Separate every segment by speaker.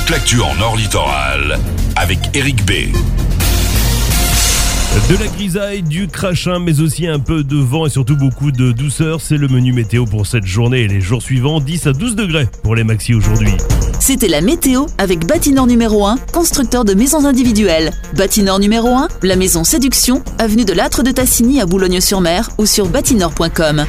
Speaker 1: toute l'actu en Nord Littoral avec Eric B.
Speaker 2: De la grisaille, du crachin, mais aussi un peu de vent et surtout beaucoup de douceur. C'est le menu météo pour cette journée et les jours suivants. 10 à 12 degrés pour les maxis aujourd'hui.
Speaker 3: C'était la météo avec Bâtineur numéro 1, constructeur de maisons individuelles. Bâtineur numéro 1, la maison Séduction, avenue de l'Âtre de Tassigny à Boulogne-sur-Mer ou sur bâtineur.com.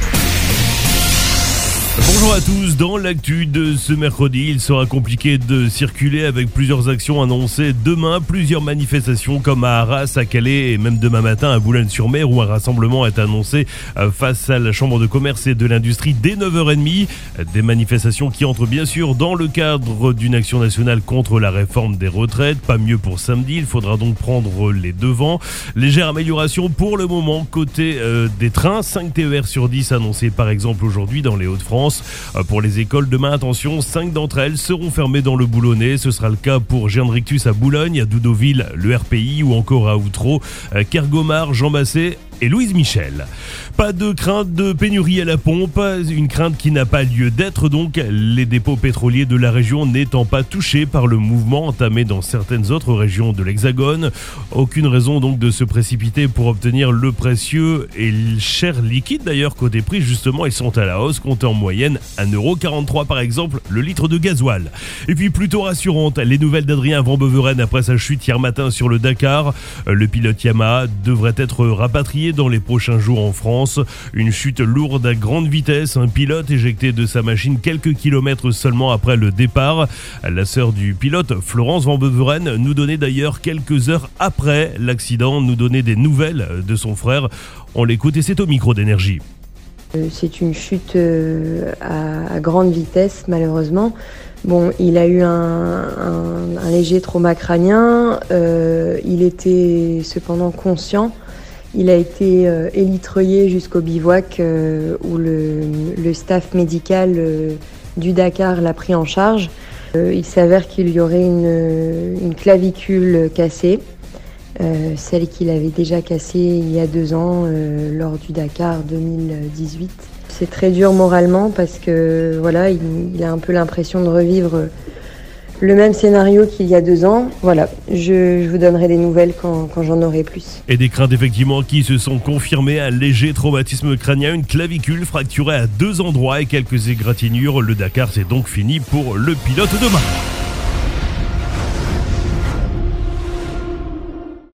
Speaker 2: Bonjour à tous, dans l'actu de ce mercredi, il sera compliqué de circuler avec plusieurs actions annoncées demain, plusieurs manifestations comme à Arras, à Calais et même demain matin à Boulogne-sur-Mer où un rassemblement est annoncé face à la Chambre de commerce et de l'industrie dès 9h30. Des manifestations qui entrent bien sûr dans le cadre d'une action nationale contre la réforme des retraites. Pas mieux pour samedi, il faudra donc prendre les devants. Légère amélioration pour le moment côté des trains, 5 TER sur 10 annoncés par exemple aujourd'hui dans les Hauts-de-France. Pour les écoles, demain, attention, 5 d'entre elles seront fermées dans le Boulonnais. Ce sera le cas pour Géant-Rictus à Boulogne, à Doudoville, le RPI ou encore à Outreau, Kergomar, Jean Basset et Louise Michel. Pas de crainte de pénurie à la pompe, une crainte qui n'a pas lieu d'être donc, les dépôts pétroliers de la région n'étant pas touchés par le mouvement entamé dans certaines autres régions de l'Hexagone. Aucune raison donc de se précipiter pour obtenir le précieux et le cher liquide d'ailleurs côté prix justement ils sont à la hausse, comptant en moyenne 1,43€ par exemple le litre de gasoil. Et puis plutôt rassurante, les nouvelles d'Adrien Van Beveren après sa chute hier matin sur le Dakar. Le pilote Yamaha devrait être rapatrié dans les prochains jours en France. Une chute lourde à grande vitesse, un pilote éjecté de sa machine quelques kilomètres seulement après le départ. La sœur du pilote, Florence Van Beveren, nous donnait d'ailleurs quelques heures après l'accident, nous donnait des nouvelles de son frère. On l'écoute et c'est au micro d'Énergie.
Speaker 4: C'est une chute à grande vitesse malheureusement. Bon, il a eu un léger trauma crânien, il était cependant conscient. Il a été élitreillé jusqu'au bivouac où le staff médical du Dakar l'a pris en charge. Il s'avère qu'il y aurait une clavicule cassée, celle qu'il avait déjà cassée il y a 2 ans lors du Dakar 2018. C'est très dur moralement parce que voilà, il a un peu l'impression de revivre le même scénario qu'il y a 2 ans. Voilà, je vous donnerai des nouvelles quand j'en aurai plus.
Speaker 2: Et des craintes effectivement qui se sont confirmées. Un léger traumatisme crânien, une clavicule fracturée à 2 endroits et quelques égratignures. Le Dakar c'est donc fini pour le pilote demain.